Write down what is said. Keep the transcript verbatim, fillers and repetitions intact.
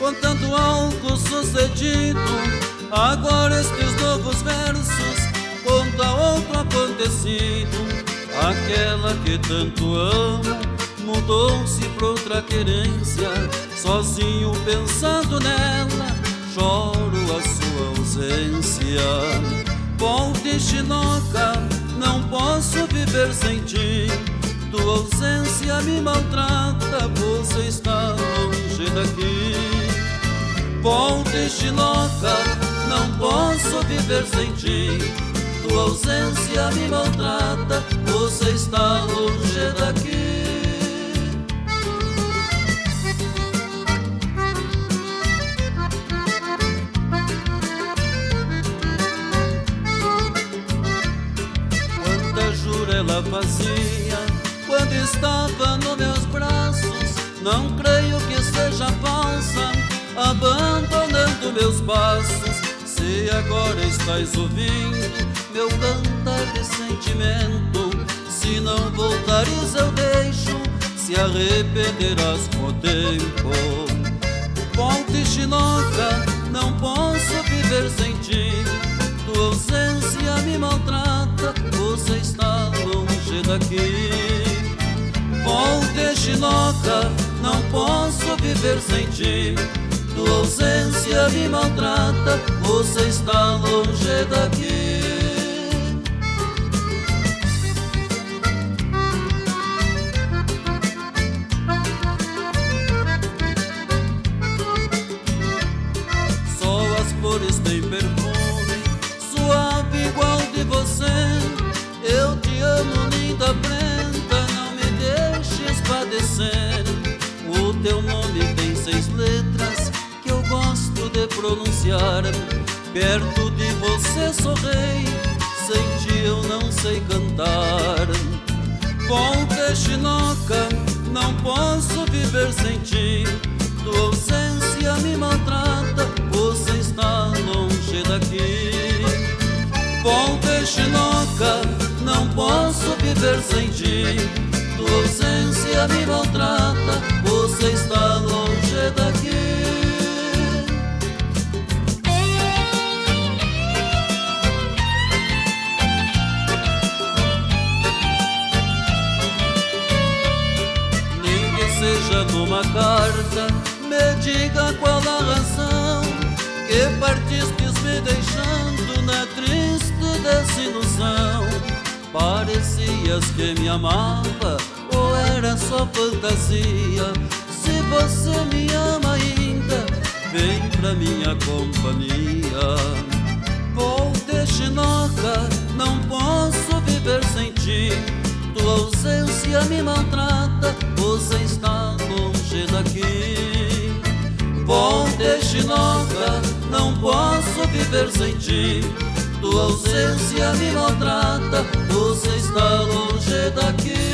contando algo sucedido. Agora estes novos versos conta outro acontecido. Aquela que tanto amo mudou-se pra outra querência. Sozinho pensando nela, choro a sua ausência. Volte, Chinoca, não posso viver sem ti. Tua ausência me maltrata, você está longe daqui. Volte, Chinoca, não posso viver sem ti. Tua ausência me maltrata, você está longe daqui. Quanta jura ela fazia quando estava nos meus braços. Não creio que seja falsa, abandonando meus passos. Se agora estás ouvindo meu cantar de sentimento, se não voltares eu deixo, se arrependerás com o tempo. Volte, Chinoca, não posso viver sem ti. Tua ausência me maltrata, você está longe daqui. Volte, Chinoca, não posso viver sem ti. Tua ausência me maltrata, você está longe daqui. Só as flores têm perfume suave igual de você. Eu te amo, linda prenda, não me deixes padecer. O teu nome tem seis letras que eu gosto de pronunciar. Perto de você sou rei, sem ti eu não sei cantar. Volte, Chinoca, não posso viver sem ti. Tua ausência me maltrata, você está longe daqui. Volte, Chinoca, não posso viver sem ti. Tua ausência me maltrata, você está longe daqui. Nem que seja numa carta, me diga qual a razão que partistes me deixando na triste desilusão. Parecias que me amava, ou era só fantasia? Se você me ama ainda, vem pra minha companhia. Volte, Chinoca, não posso viver sem ti. Tua ausência me maltrata, você está longe daqui. Volte, Chinoca, não posso viver sem ti. Tua ausência me maltrata, você está longe daqui.